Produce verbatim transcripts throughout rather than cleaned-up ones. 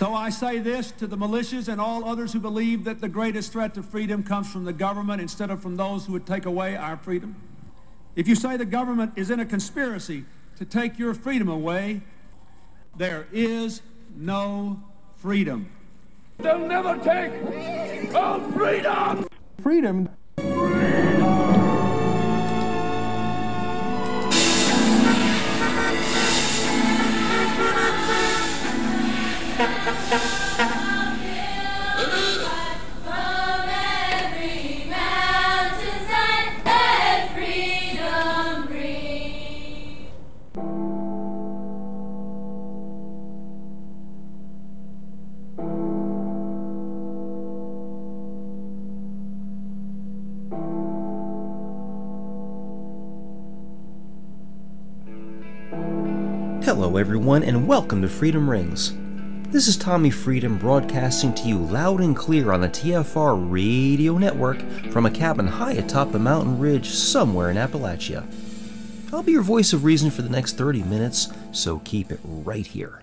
So I say this to the militias and all others who believe that the greatest threat to freedom comes from the government instead of from those who would take away our freedom. If you say the government is in a conspiracy to take your freedom away, there is no freedom. They'll never take our freedom! Freedom. Hello everyone and welcome to Freedom Rings. This is Tommy Freedom broadcasting to you loud and clear on the T F R radio network from a cabin high atop a mountain ridge somewhere in Appalachia. I'll be your voice of reason for the next thirty minutes, so keep it right here.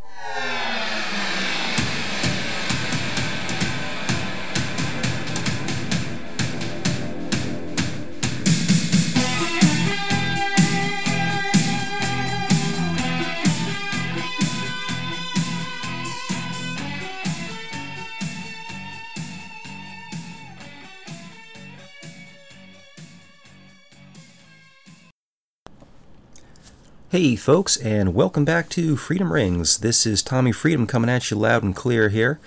Hey folks, and welcome back to Freedom Rings. This is Tommy Freedom coming at you loud and clear here.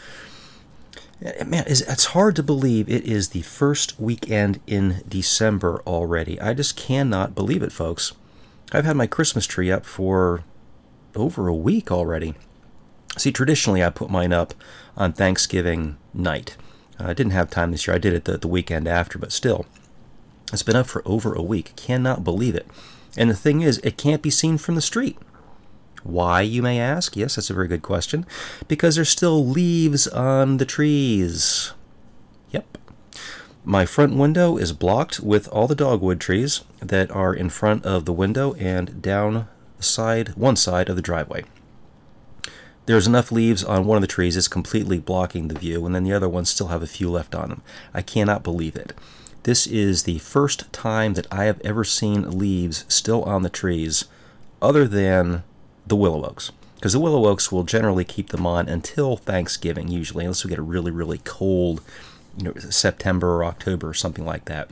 Man, it's hard to believe it is the first weekend in December already. I just cannot believe it, folks. I've had my Christmas tree up for over a week already. See, traditionally I put mine up on Thanksgiving night. I didn't have time this year. I did it the, the weekend after, but still. It's been up for over a week. Cannot believe it. And the thing is, it can't be seen from the street. Why, you may ask? Yes, that's a very good question. Because there's still leaves on the trees. Yep. My front window is blocked with all the dogwood trees that are in front of the window and down the side, one side of the driveway. There's enough leaves on one of the trees, it's completely blocking the view, and then the other ones still have a few left on them. I cannot believe it. This is the first time that I have ever seen leaves still on the trees other than the willow oaks. Because the willow oaks will generally keep them on until Thanksgiving, usually, unless we get a really, really cold, you know, September or October or something like that.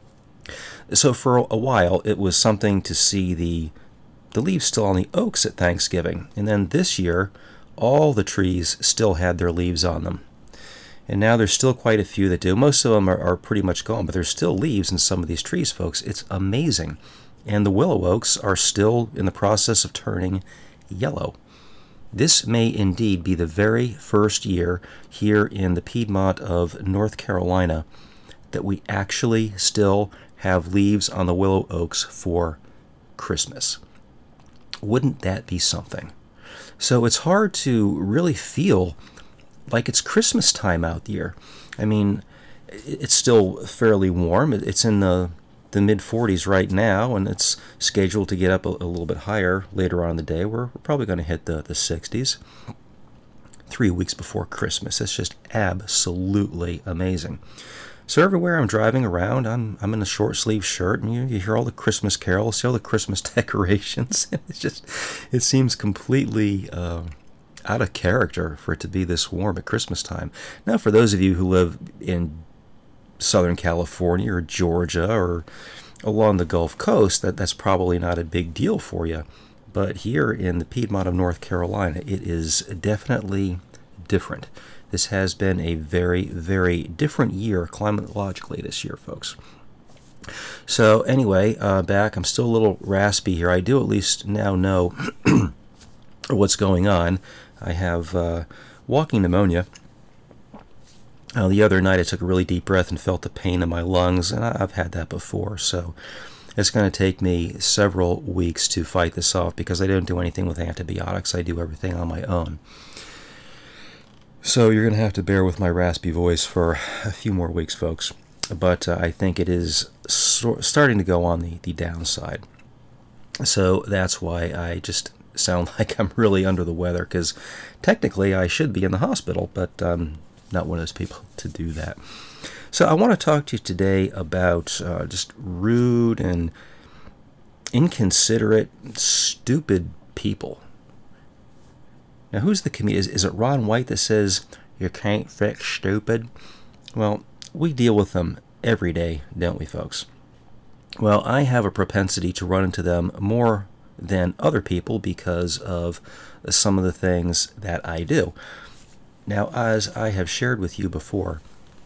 So for a while, it was something to see the, the leaves still on the oaks at Thanksgiving. And then this year, all the trees still had their leaves on them. And now there's still quite a few that do. Most of them are, are pretty much gone, but there's still leaves in some of these trees, folks. It's amazing. And the willow oaks are still in the process of turning yellow. This may indeed be the very first year here in the Piedmont of North Carolina that we actually still have leaves on the willow oaks for Christmas. Wouldn't that be something? So it's hard to really feel like it's Christmas time out here. I mean, it's still fairly warm. It's in the the mid forties right now, and it's scheduled to get up a, a little bit higher later on in the day. We're, we're probably going to hit the, the sixties. Three weeks before Christmas. It's just absolutely amazing. So everywhere I'm driving around, I'm I'm in a short sleeve shirt, and you, you hear all the Christmas carols, see all the Christmas decorations. It's just, it seems completely Uh, out of character for it to be this warm at Christmas time. Now, for those of you who live in Southern California or Georgia or along the Gulf Coast, that, that's probably not a big deal for you. But here in the Piedmont of North Carolina, it is definitely different. This has been a very, very different year climatologically this year, folks. So anyway, uh, back, I'm still a little raspy here. I do at least now know what's going on. I have uh, walking pneumonia. Uh, the other night I took a really deep breath and felt the pain in my lungs, and I've had that before, so it's going to take me several weeks to fight this off because I don't do anything with antibiotics. I do everything on my own. So you're going to have to bear with my raspy voice for a few more weeks, folks. But uh, I think it is so- starting to go on the, the downside. So that's why I just sound like I'm really under the weather, because technically I should be in the hospital, but I'm not one of those people to do that. So I want to talk to you today about uh, just rude and inconsiderate, stupid people. Now, who's the comedian? Is, is it Ron White that says, "You can't fix stupid"? Well, we deal with them every day, don't we, folks? Well, I have a propensity to run into them more than other people because of some of the things that I do. Now, as I have shared with you before,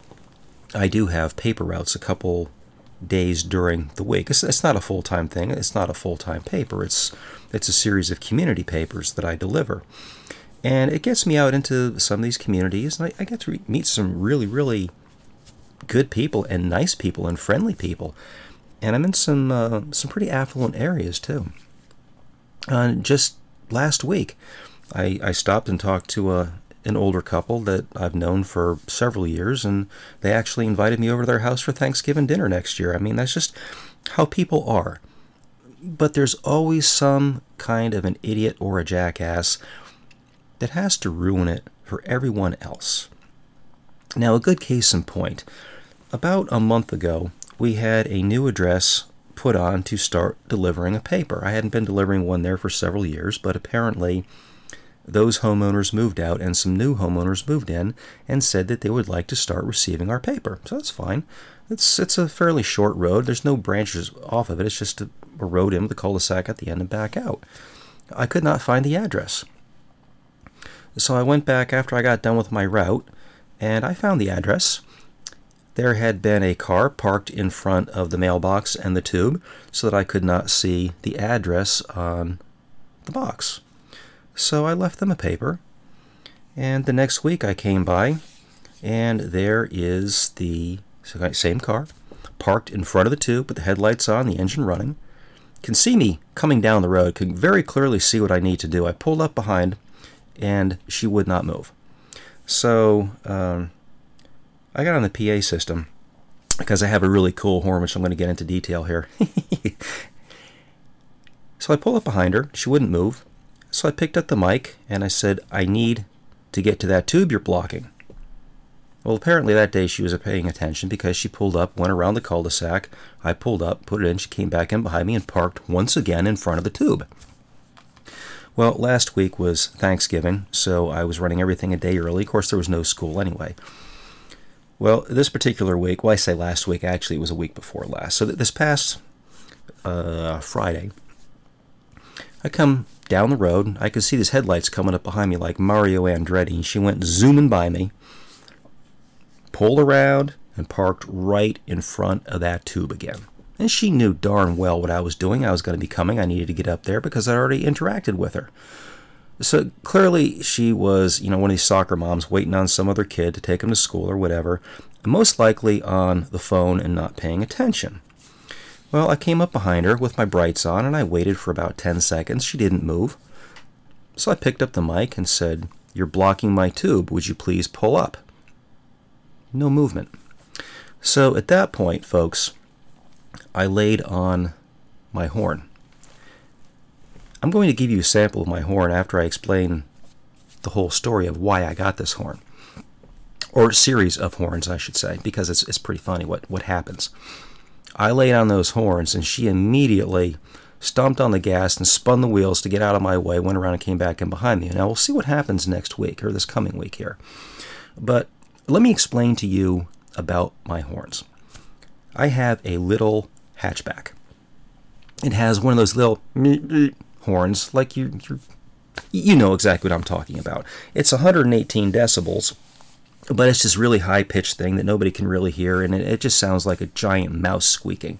I do have paper routes a couple days during the week. It's, it's not a full-time thing. It's not a full-time paper. It's it's a series of community papers that I deliver. And it gets me out into some of these communities, and I, I get to re- meet some really, really good people and nice people and friendly people. And I'm in some uh, some pretty affluent areas, too. Uh, just last week, I, I stopped and talked to a an older couple that I've known for several years, and they actually invited me over to their house for Thanksgiving dinner next year. I mean, that's just how people are. But there's always some kind of an idiot or a jackass that has to ruin it for everyone else. Now, a good case in point. About a month ago, we had a new address put on to start delivering a paper. I hadn't been delivering one there for several years, but apparently those homeowners moved out and some new homeowners moved in and said that they would like to start receiving our paper. So that's fine. It's it's a fairly short road. There's no branches off of it. It's just a, a road in with a cul-de-sac at the end and back out. I could not find the address. So I went back after I got done with my route, and I found the address. There had been a car parked in front of the mailbox and the tube so that I could not see the address on the box. So I left them a paper, and the next week I came by, and there is the same car, parked in front of the tube with the headlights on, the engine running. Can see me coming down the road, can very clearly see what I need to do. I pulled up behind, and she would not move. So um, I got on the P A system, because I have a really cool horn, which I'm going to get into detail here. So I pulled up behind her, she wouldn't move. So I picked up the mic and I said, "I need to get to that tube you're blocking." Well, apparently that day she was paying attention, because she pulled up, went around the cul-de-sac. I pulled up, put it in, she came back in behind me and parked once again in front of the tube. Well, last week was Thanksgiving, so I was running everything a day early. Of course, there was no school anyway. Well, this particular week, well, I say last week, actually it was a week before last. So this past uh, Friday, I come down the road. I could see these headlights coming up behind me like Mario Andretti, and she went zooming by me, pulled around, and parked right in front of that tube again. And she knew darn well what I was doing. I was going to be coming. I needed to get up there because I already interacted with her. So clearly she was, you know, one of these soccer moms waiting on some other kid to take him to school or whatever, and most likely on the phone and not paying attention. Well, I came up behind her with my brights on, and I waited for about ten seconds. She didn't move. So I picked up the mic and said, "You're blocking my tube. Would you please pull up?" No movement. So at that point, folks, I laid on my horn. I'm going to give you a sample of my horn after I explain the whole story of why I got this horn. Or series of horns, I should say, because it's it's pretty funny what, what happens. I laid on those horns, and she immediately stomped on the gas and spun the wheels to get out of my way, went around and came back in behind me. Now, we'll see what happens next week, or this coming week here. But let me explain to you about my horns. I have a little hatchback. It has one of those little horns, like you you you know exactly what I'm talking about. It's one hundred eighteen decibels, but it's this really high-pitched thing that nobody can really hear, and it, it just sounds like a giant mouse squeaking.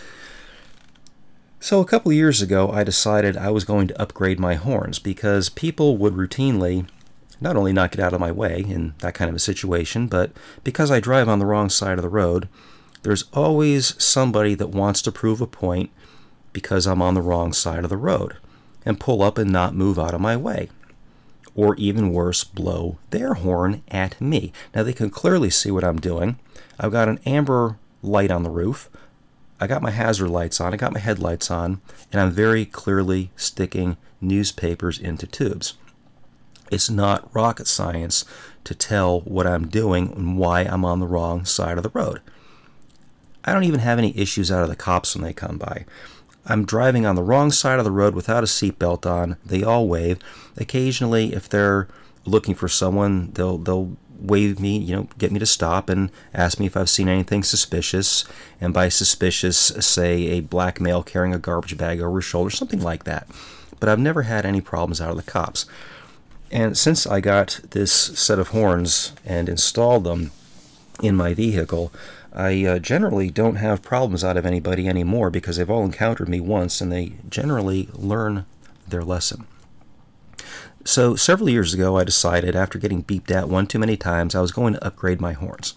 So a couple of years ago, I decided I was going to upgrade my horns, because people would routinely not only not get out of my way in that kind of a situation, but because I drive on the wrong side of the road, there's always somebody that wants to prove a point because I'm on the wrong side of the road, and pull up and not move out of my way. Or even worse, blow their horn at me. Now they can clearly see what I'm doing. I've got an amber light on the roof. I got my hazard lights on, I got my headlights on, and I'm very clearly sticking newspapers into tubes. It's not rocket science to tell what I'm doing and why I'm on the wrong side of the road. I don't even have any issues out of the cops when they come by. I'm driving on the wrong side of the road without a seatbelt on. They all wave. Occasionally, if they're looking for someone, they'll they'll wave me, you know, get me to stop and ask me if I've seen anything suspicious. And by suspicious, say a black male carrying a garbage bag over his shoulder, something like that. But I've never had any problems out of the cops. And since I got this set of horns and installed them in my vehicle, I uh, generally don't have problems out of anybody anymore because they've all encountered me once and they generally learn their lesson. So several years ago, I decided after getting beeped at one too many times, I was going to upgrade my horns.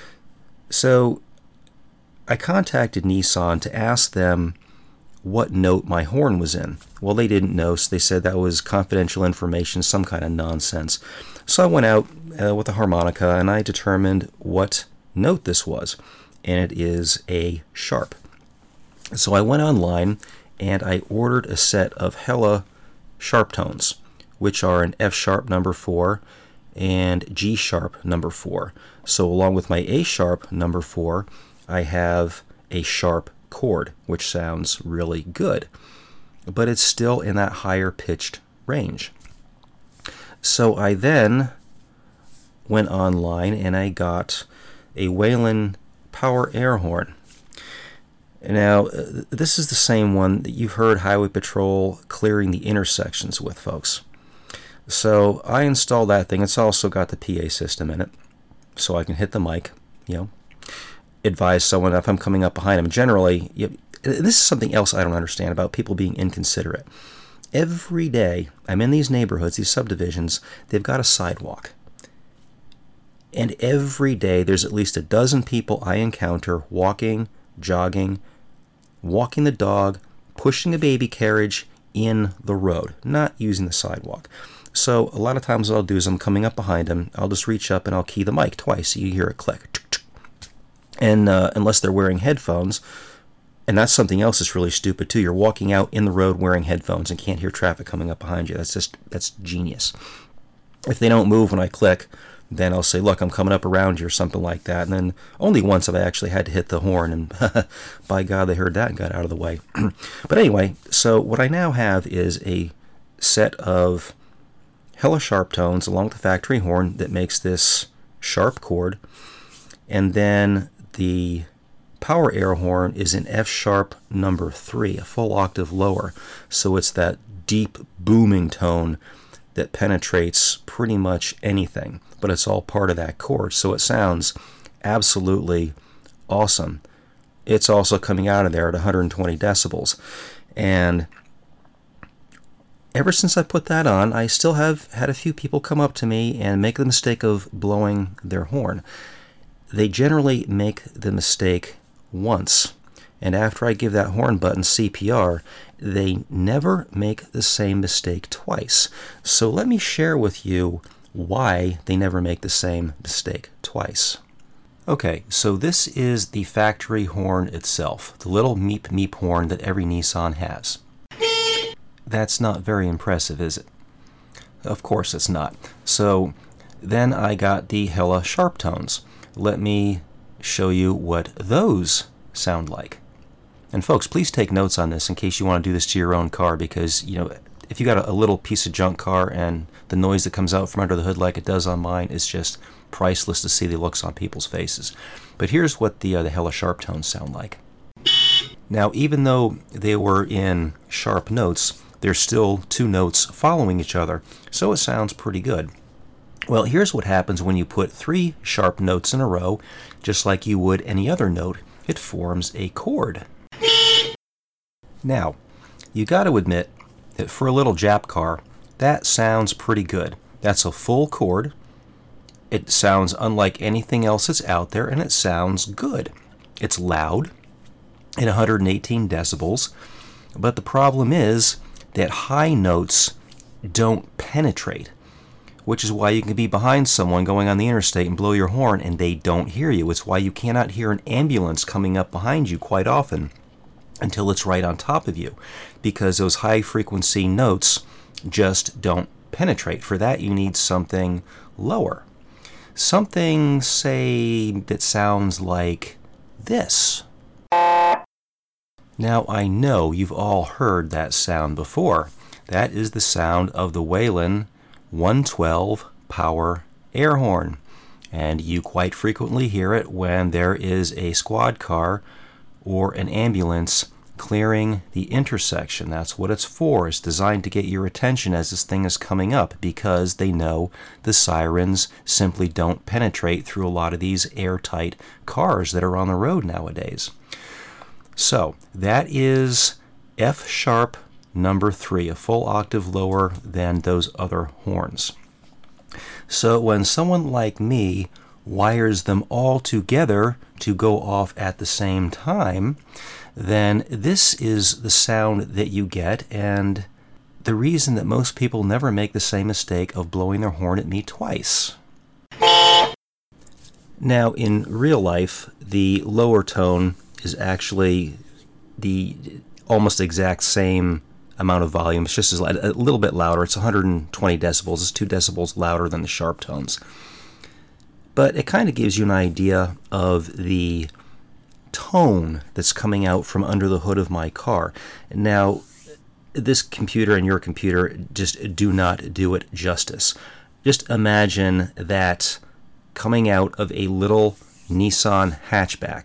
So I contacted Nissan to ask them what note my horn was in. Well, they didn't know, so they said that was confidential information, some kind of nonsense. So I went out uh, with a harmonica and I determined what note this was, and it is a sharp. So I went online and I ordered a set of Hella sharp tones, which are an F sharp number four and G sharp number four. So along with my A sharp number four, I have a sharp chord, which sounds really good, but it's still in that higher pitched range. So I then went online and I got a Whelen power air horn. Now, this is the same one that you've heard Highway Patrol clearing the intersections with, folks. So I installed that thing. It's also got the P A system in it, so I can hit the mic, you know, advise someone if I'm coming up behind them. Generally, you, this is something else I don't understand about people being inconsiderate. Every day, I'm in these neighborhoods, these subdivisions, they've got a sidewalk. And every day, there's at least a dozen people I encounter walking, jogging, walking the dog, pushing a baby carriage in the road, not using the sidewalk. So a lot of times what I'll do is I'm coming up behind them, I'll just reach up and I'll key the mic twice, so you hear it click. And uh, unless they're wearing headphones, and that's something else that's really stupid too, you're walking out in the road wearing headphones and can't hear traffic coming up behind you. That's just, that's genius. If they don't move when I click, then I'll say, look, I'm coming up around you or something like that. And then only once have I actually had to hit the horn, and by God, they heard that and got out of the way. But anyway, so what I now have is a set of Hella sharp tones along with the factory horn that makes this sharp chord. And then the power air horn is an F sharp number three, a full octave lower. So it's that deep booming tone that penetrates pretty much anything, but it's all part of that chord, so it sounds absolutely awesome. It's also coming out of there at one hundred twenty decibels, and ever since I put that on, I still have had a few people come up to me and make the mistake of blowing their horn. They generally make the mistake once, and after I give that horn button C P R, they never make the same mistake twice. So let me share with you why they never make the same mistake twice. Okay, so this is the factory horn itself, the little meep meep horn that every Nissan has. That's not very impressive, is it? Of course it's not. So then I got the Hella sharp tones. Let me show you what those sound like. And folks, please take notes on this in case you want to do this to your own car, because, you know, if you got a, a little piece of junk car and the noise that comes out from under the hood like it does on mine is just priceless to see the looks on people's faces. But here's what the, uh, the Hella sharp tones sound like. Now, even though they were in sharp notes, there's still two notes following each other, so it sounds pretty good. Well, here's what happens when you put three sharp notes in a row, just like you would any other note. It forms a chord. Now, you got to admit that for a little Jap car, that sounds pretty good. That's a full chord. It sounds unlike anything else that's out there, and it sounds good. It's loud at one hundred eighteen decibels, but the problem is that high notes don't penetrate. which is why you can be behind someone going on the interstate and blow your horn and they don't hear you. It's why you cannot hear an ambulance coming up behind you quite often until it's right on top of you, because those high-frequency notes just don't penetrate. For that, you need something lower. Something, say, that sounds like this. Now, I know you've all heard that sound before. That is the sound of the Whelen one twelve power air horn. And you quite frequently hear it when there is a squad car or an ambulance clearing the intersection. That's what it's for. It's designed to get your attention as this thing is coming up, because they know the sirens simply don't penetrate through a lot of these airtight cars that are on the road nowadays. So that is F sharp number three, a full octave lower than those other horns. So when someone like me wires them all together to go off at the same time, then this is the sound that you get, and the reason that most people never make the same mistake of blowing their horn at me twice. Now, in real life, the lower tone is actually the almost exact same amount of volume. It's just a little bit louder. It's one hundred twenty decibels. It's two decibels louder than the sharp tones. But it kind of gives you an idea of the tone that's coming out from under the hood of my car. Now, this computer and your computer just do not do it justice. Just imagine that coming out of a little Nissan hatchback.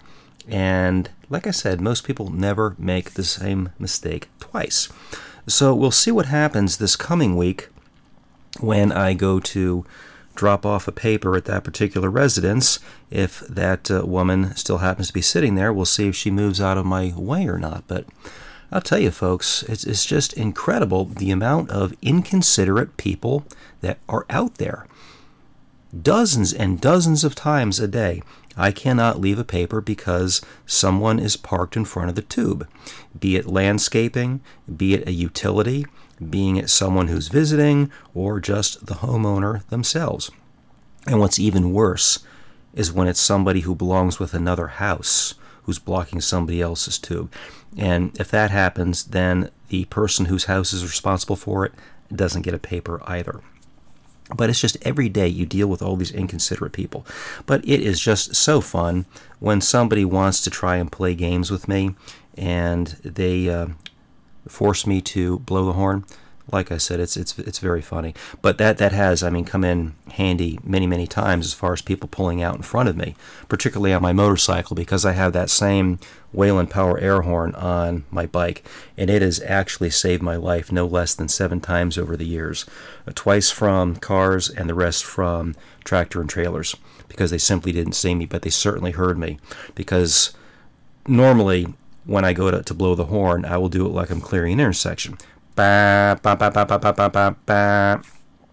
And like I said, most people never make the same mistake twice. So we'll see what happens this coming week when I go to drop off a paper at that particular residence. If that uh, woman still happens to be sitting there, we'll see if she moves out of my way or not. But I'll tell you, folks, it's, it's just incredible the amount of inconsiderate people that are out there. Dozens and dozens of times a day, I cannot leave a paper because someone is parked in front of the tube, be it landscaping, be it a utility, being it someone who's visiting, or just the homeowner themselves. And what's even worse is when it's somebody who belongs with another house who's blocking somebody else's tube. And if that happens, then the person whose house is responsible for it doesn't get a paper either. But it's just every day you deal with all these inconsiderate people. But it is just so fun when somebody wants to try and play games with me and they uh, force me to blow the horn. Like I said, it's it's it's very funny. But that, that has, I mean, come in handy many, many times as far as people pulling out in front of me, particularly on my motorcycle, because I have that same Whelen Power air horn on my bike, and it has actually saved my life no less than seven times over the years. Twice from cars and the rest from tractor and trailers, because they simply didn't see me, but they certainly heard me. Because normally when I go to, to blow the horn, I will do it like I'm clearing an intersection. Ba, ba, ba, ba, ba, ba, ba, ba, ba.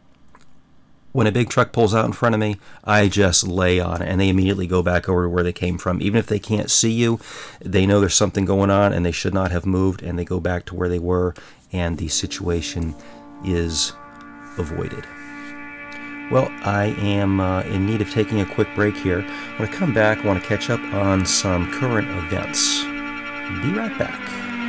When a big truck pulls out in front of me, I just lay on it, and they immediately go back over to where they came from. Even if they can't see you, they know there's something going on, and they should not have moved, and they go back to where they were, and the situation is avoided. Well, I am uh, in need of taking a quick break here. When I come back, I want to catch up on some current events. Be right back.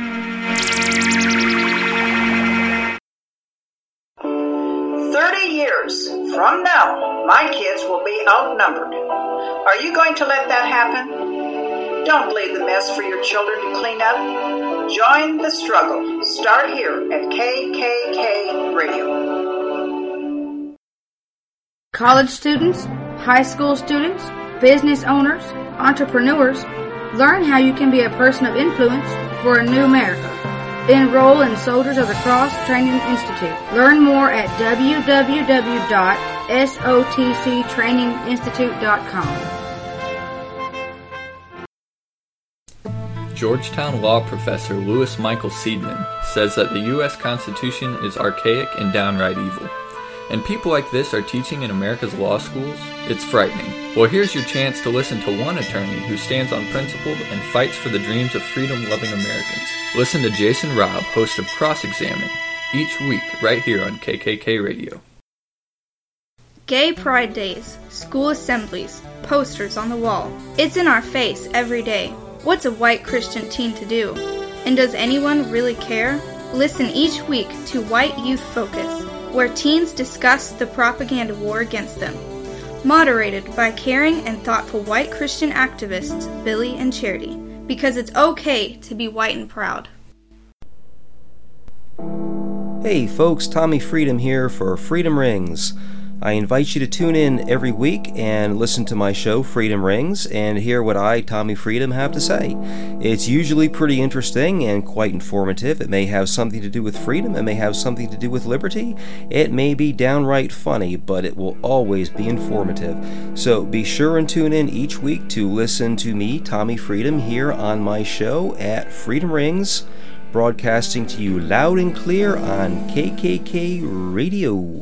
Thirty years from now, my kids will be outnumbered. Are you going to let that happen? Don't leave the mess for your children to clean up. Join the struggle. Start here at K K K Radio. College students, high school students, business owners, entrepreneurs, learn how you can be a person of influence for a new America. Enroll in Soldiers of the Cross Training Institute. Learn more at w w w dot s o t c training institute dot com. Georgetown law professor Louis Michael Seidman says that the U S Constitution is archaic and downright evil. And people like this are teaching in America's law schools? It's frightening. Well, here's your chance to listen to one attorney who stands on principle and fights for the dreams of freedom-loving Americans. Listen to Jason Robb, host of Cross Examine, each week right here on K K K Radio. Gay pride days, school assemblies, posters on the wall. It's in our face every day. What's a white Christian teen to do? And does anyone really care? Listen each week to White Youth Focus, where teens discuss the propaganda war against them. Moderated by caring and thoughtful white Christian activists Billy and Charity, because it's okay to be white and proud. Hey folks, Tommy Freedom here for Freedom Rings. I invite you to tune in every week and listen to my show, Freedom Rings, and hear what I, Tommy Freedom, have to say. It's usually pretty interesting and quite informative. It may have something to do with freedom. It may have something to do with liberty. It may be downright funny, but it will always be informative. So be sure and tune in each week to listen to me, Tommy Freedom, here on my show at Freedom Rings, broadcasting to you loud and clear on K K K Radio.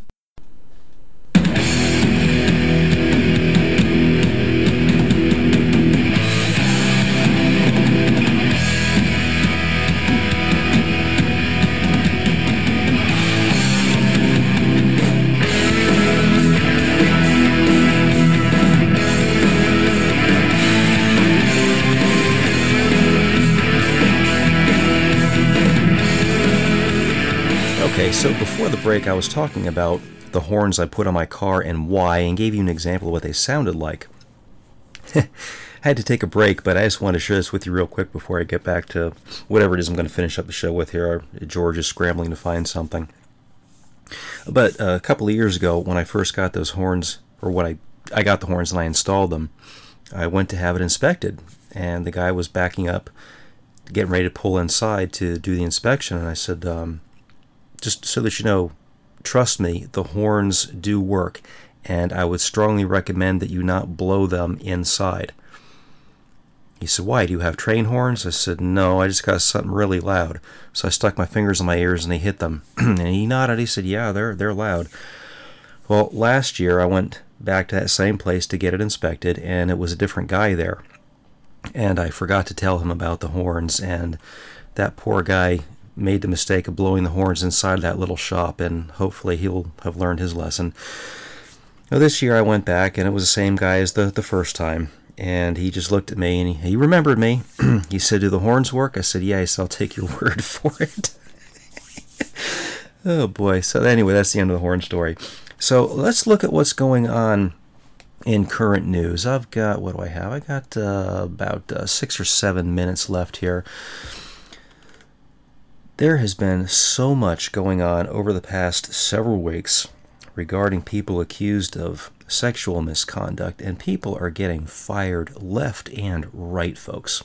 Okay, so before the break I was talking about the horns I put on my car and why, and gave you an example of what they sounded like. I had to take a break, but I just wanted to share this with you real quick before I get back to whatever it is I'm going to finish up the show with here. George is scrambling to find something. But uh, a couple of years ago, when I first got those horns, or what I, I got the horns and I installed them, I went to have it inspected, and the guy was backing up, getting ready to pull inside to do the inspection, and I said, um, just so that you know, trust me, the horns do work, and I would strongly recommend that you not blow them inside. He said, why, do you have train horns? I said, no, I just got something really loud. So I stuck my fingers in my ears and they hit them. And he nodded. He said, yeah, they're they're loud. Well, last year I went back to that same place to get it inspected, and it was a different guy there. And I forgot to tell him about the horns, and that poor guy made the mistake of blowing the horns inside that little shop, and hopefully he'll have learned his lesson. Now, this year I went back, and it was the same guy as the, the first time, and he just looked at me, and he, he remembered me. He said, do the horns work? I said, yeah. He said, I'll take your word for it. Oh, boy. So anyway, that's the end of the horn story. So let's look at what's going on in current news. I've got, what do I have? I got uh, about uh, six or seven minutes left here. There has been so much going on over the past several weeks regarding people accused of sexual misconduct, and people are getting fired left and right, folks.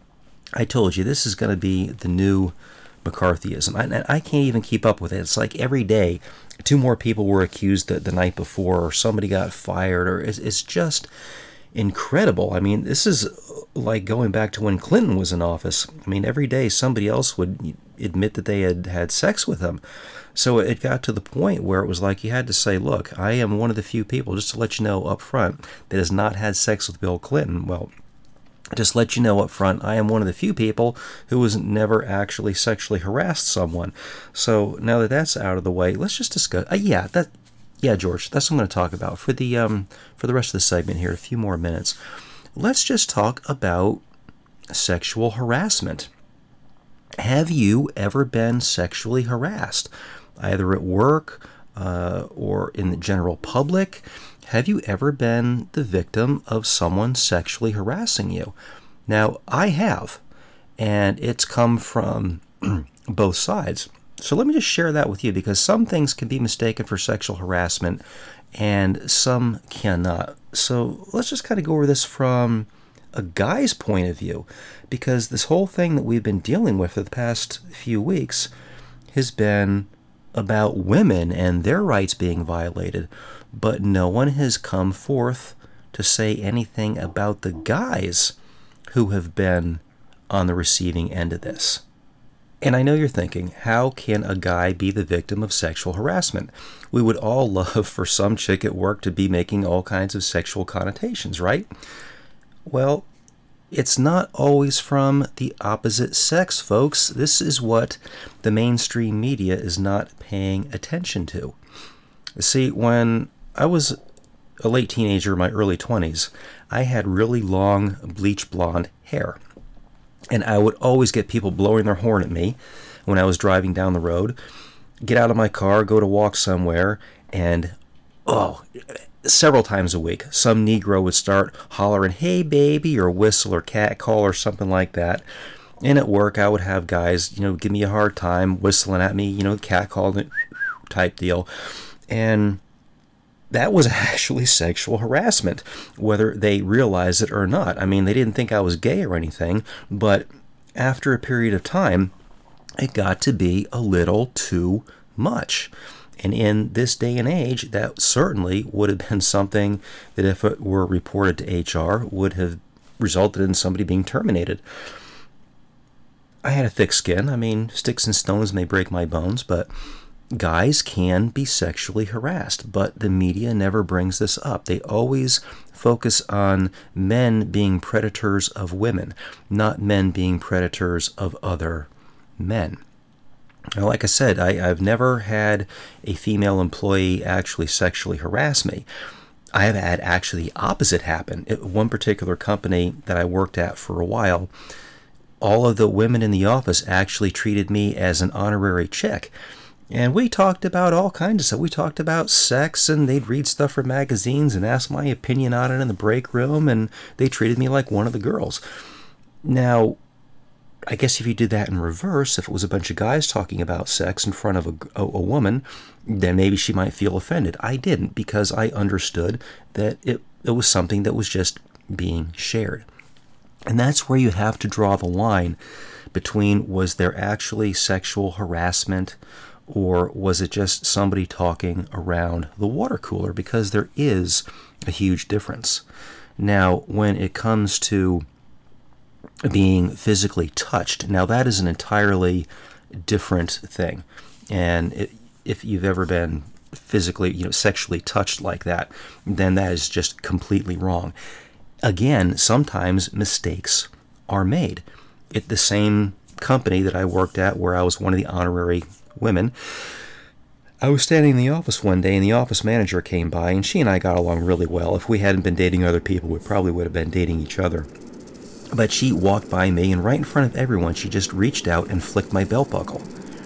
I told you, this is going to be the new McCarthyism. I, I can't even keep up with it. It's like every day, two more people were accused the, the night before, or somebody got fired, or it's, it's just incredible. I mean, this is like going back to when Clinton was in office. I mean, every day somebody else would admit that they had had sex with him. So it got to the point where it was like you had to say, look, I am one of the few people, just to let you know up front, that has not had sex with Bill Clinton. Well, just let you know up front, I am one of the few people who has never actually sexually harassed someone. So now that that's out of the way, let's just discuss. Uh, yeah, that. Yeah, George, that's what I'm going to talk about for the um for the rest of the segment here. A few more minutes. Let's just talk about sexual harassment. Have you ever been sexually harassed, either at work uh, or in the general public? Have you ever been the victim of someone sexually harassing you? Now, I have, and it's come from both sides. So let me just share that with you, because some things can be mistaken for sexual harassment and some cannot. So let's just kind of go over this from a guy's point of view, because this whole thing that we've been dealing with for the past few weeks has been about women and their rights being violated, but no one has come forth to say anything about the guys who have been on the receiving end of this. And I know you're thinking, how can a guy be the victim of sexual harassment? We would all love for some chick at work to be making all kinds of sexual connotations, right? Well, it's not always from the opposite sex, folks. This is what the mainstream media is not paying attention to. See, when I was a late teenager in my early twenties, I had really long bleach blonde hair. And I would always get people blowing their horn at me when I was driving down the road, get out of my car, go to walk somewhere, and, oh, several times a week, some Negro would start hollering, "Hey, baby," or whistle or cat call or something like that. And at work, I would have guys, you know, give me a hard time, whistling at me, you know, cat calling type deal. And that was actually sexual harassment, whether they realized it or not. I mean, they didn't think I was gay or anything, but after a period of time, it got to be a little too much. And in this day and age, that certainly would have been something that, if it were reported to H R, would have resulted in somebody being terminated. I had a thick skin. I mean, sticks and stones may break my bones, but guys can be sexually harassed, but the media never brings this up. They always focus on men being predators of women, not men being predators of other men. Now, like I said, I, I've never had a female employee actually sexually harass me. I have had actually the opposite happen. At one particular company that I worked at for a while, all of the women in the office actually treated me as an honorary chick. And we talked about all kinds of stuff. We talked about sex, and they'd read stuff from magazines and ask my opinion on it in the break room, and they treated me like one of the girls. Now, I guess if you did that in reverse, if it was a bunch of guys talking about sex in front of a, a, a woman, then maybe she might feel offended. I didn't, because I understood that it, it was something that was just being shared. And that's where you have to draw the line between, was there actually sexual harassment, or was it just somebody talking around the water cooler? Because there is a huge difference. Now, when it comes to being physically touched, now that is an entirely different thing. And it, if you've ever been physically, you know, sexually touched like that, then that is just completely wrong. Again, sometimes mistakes are made. At the same company that I worked at, where I was one of the honorary women, I was standing in the office one day, and the office manager came by, and she and I got along really well. If we hadn't been dating other people, we probably would have been dating each other. But she walked by me, and right in front of everyone, she just reached out and flicked my belt buckle.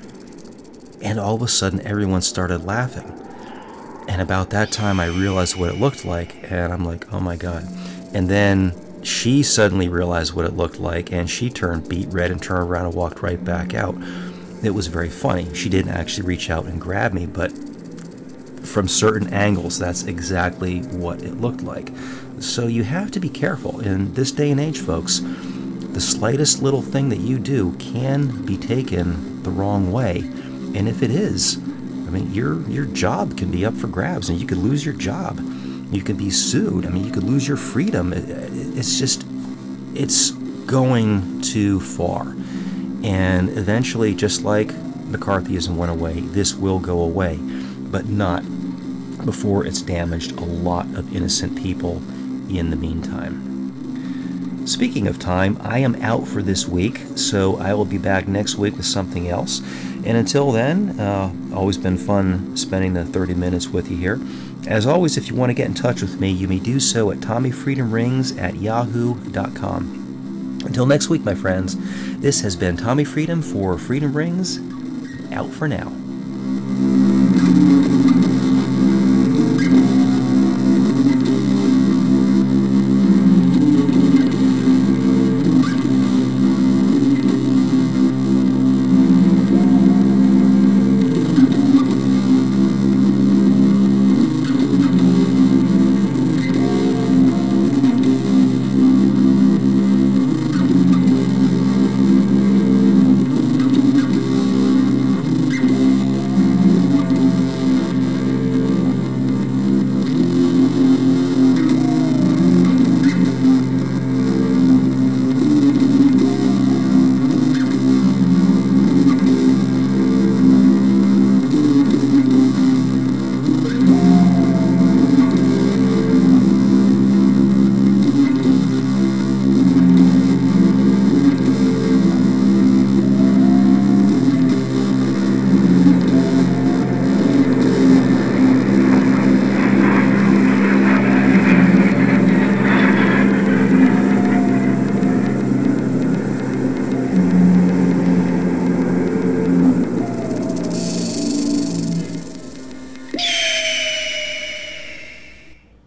And all of a sudden, everyone started laughing. And about that time, I realized what it looked like, and I'm like, oh my God. And then she suddenly realized what it looked like, and she turned beet red and turned around and walked right back out. It was very funny. She didn't actually reach out and grab me, but from certain angles, that's exactly what it looked like. So you have to be careful. In this day and age, folks, the slightest little thing that you do can be taken the wrong way. And if it is, I mean, your your job can be up for grabs, and you could lose your job. You could be sued. I mean, you could lose your freedom. It, it's just, it's going too far. And eventually, just like McCarthyism went away, this will go away, but not before it's damaged a lot of innocent people in the meantime. Speaking of time, I am out for this week, so I will be back next week with something else. And until then, uh, always been fun spending the thirty minutes with you here. As always, if you want to get in touch with me, you may do so at tommy freedom rings at yahoo dot com. Until next week, my friends, this has been Tommy Freedom for Freedom Rings, out for now.